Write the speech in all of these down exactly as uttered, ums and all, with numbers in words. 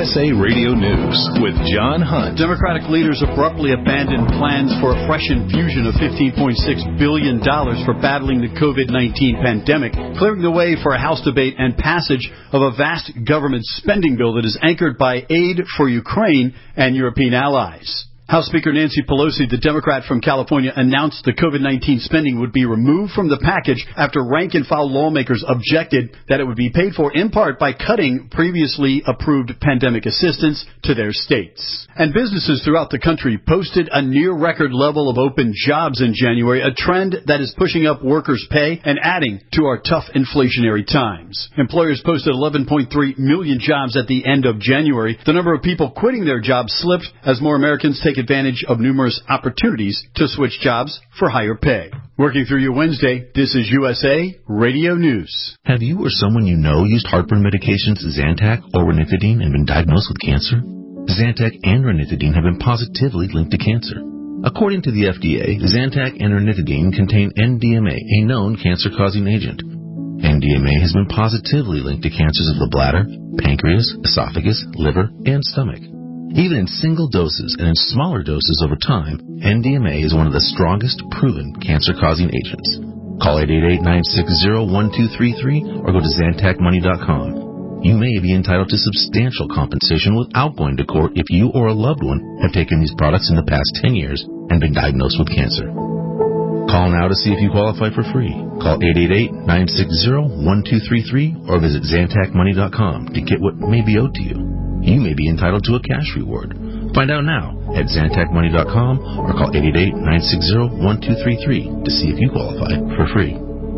S A Radio News with John Hunt. Democratic leaders abruptly abandoned plans for a fresh infusion of fifteen point six billion dollars for battling the COVID nineteen pandemic, clearing the way for a House debate and passage of a vast government spending bill that is anchored by aid for Ukraine and European allies. House Speaker Nancy Pelosi, the Democrat from California, announced the COVID nineteen spending would be removed from the package after rank-and-file lawmakers objected that it would be paid for in part by cutting previously approved pandemic assistance to their states. And businesses throughout the country posted a near-record level of open jobs in January, a trend that is pushing up workers' pay and adding to our tough inflationary times. Employers posted eleven point three million jobs at the end of January. The number of people quitting their jobs slipped as more Americans take advantage of numerous opportunities to switch jobs for higher pay. Working through your Wednesday, this is U S A Radio News. Have you or someone you know used heartburn medications Zantac or ranitidine and been diagnosed with cancer? Zantac and ranitidine have been positively linked to cancer. According to the F D A, Zantac and ranitidine contain N D M A, a known cancer-causing agent. N D M A has been positively linked to cancers of the bladder, pancreas, esophagus, liver, and stomach. Even in single doses and in smaller doses over time, N D M A is one of the strongest proven cancer-causing agents. Call eight eight eight, nine six zero, one two three three or go to Zantac Money dot com. You may be entitled to substantial compensation without going to court if you or a loved one have taken these products in the past ten years and been diagnosed with cancer. Call now to see if you qualify for free. Call eight eight eight, nine six zero, one two three three or visit Zantac Money dot com to get what may be owed to you. You may be entitled to a cash reward. Find out now at Zantac Money dot com or call eight eight eight, nine six zero, one two three three to see if you qualify for free.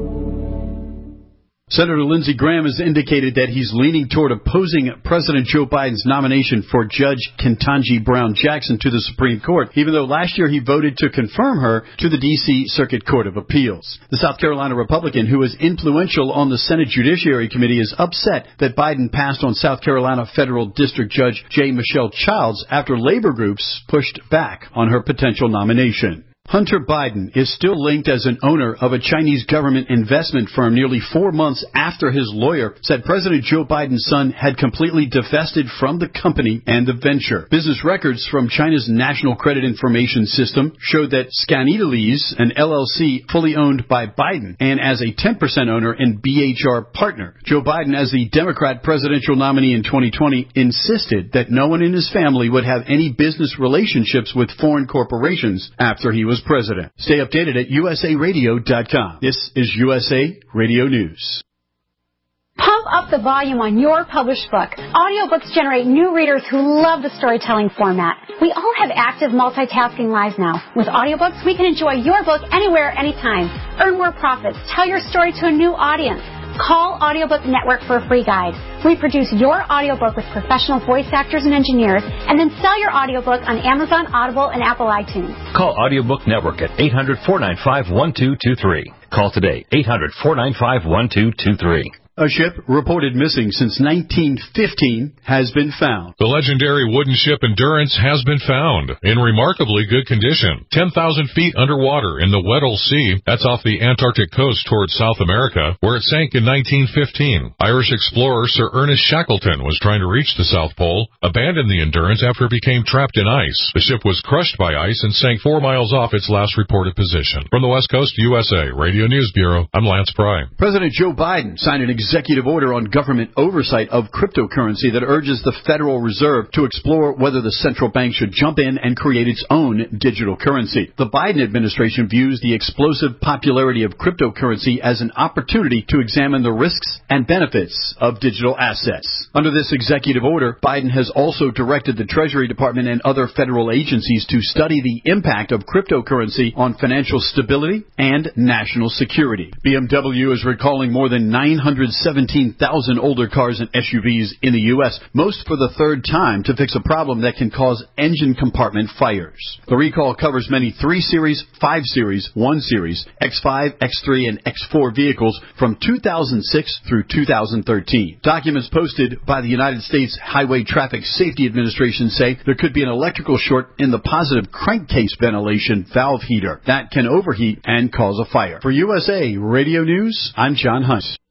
Senator Lindsey Graham has indicated that he's leaning toward opposing President Joe Biden's nomination for Judge Ketanji Brown Jackson to the Supreme Court, even though last year he voted to confirm her to the D C Circuit Court of Appeals. The South Carolina Republican, who is influential on the Senate Judiciary Committee, is upset that Biden passed on South Carolina Federal District Judge J. Michelle Childs after labor groups pushed back on her potential nomination. Hunter Biden is still linked as an owner of a Chinese government investment firm nearly four months after his lawyer said President Joe Biden's son had completely divested from the company and the venture. Business records from China's National Credit Information System showed that Scanidales, an L L C fully owned by Biden and as a ten percent owner in B H R partner. Joe Biden, as the Democrat presidential nominee in twenty twenty, insisted that no one in his family would have any business relationships with foreign corporations after he was president. Stay updated at U S A radio dot com. This is U S A Radio News. Pump up the volume on your published book. Audiobooks generate new readers who love the storytelling format. We all have active multitasking lives now. With audiobooks, we can enjoy your book anywhere, anytime. Earn more profits. Tell your story to a new audience. Call Audiobook Network for a free guide. We produce your audiobook with professional voice actors and engineers, and then sell your audiobook on Amazon, Audible, and Apple iTunes. Call Audiobook Network at eight hundred, four nine five, one two two three. Call today, eight hundred, four nine five, one two two three. A ship reported missing since nineteen fifteen has been found. The legendary wooden ship Endurance has been found in remarkably good condition. ten thousand feet underwater in the Weddell Sea. That's off the Antarctic coast towards South America, where it sank in nineteen fifteen. Irish explorer Sir Ernest Shackleton was trying to reach the South Pole, abandoned the Endurance after it became trapped in ice. The ship was crushed by ice and sank four miles off its last reported position. From the West Coast, U S A Radio News Bureau, I'm Lance Pry. President Joe Biden signed an executive order on government oversight of cryptocurrency that urges the Federal Reserve to explore whether the central bank should jump in and create its own digital currency. The Biden administration views the explosive popularity of cryptocurrency as an opportunity to examine the risks and benefits of digital assets. Under this executive order, Biden has also directed the Treasury Department and other federal agencies to study the impact of cryptocurrency on financial stability and national security. B M W is recalling more than nine hundred seventeen thousand older cars and S U Vs in the U S, most for the third time, to fix a problem that can cause engine compartment fires. The recall covers many three series, five series, one series, X five, X three, and X four vehicles from two thousand six through two thousand thirteen. Documents posted by the United States Highway Traffic Safety Administration say there could be an electrical short in the positive crankcase ventilation valve heater that can overheat and cause a fire. For U S A Radio News, I'm John Hunt.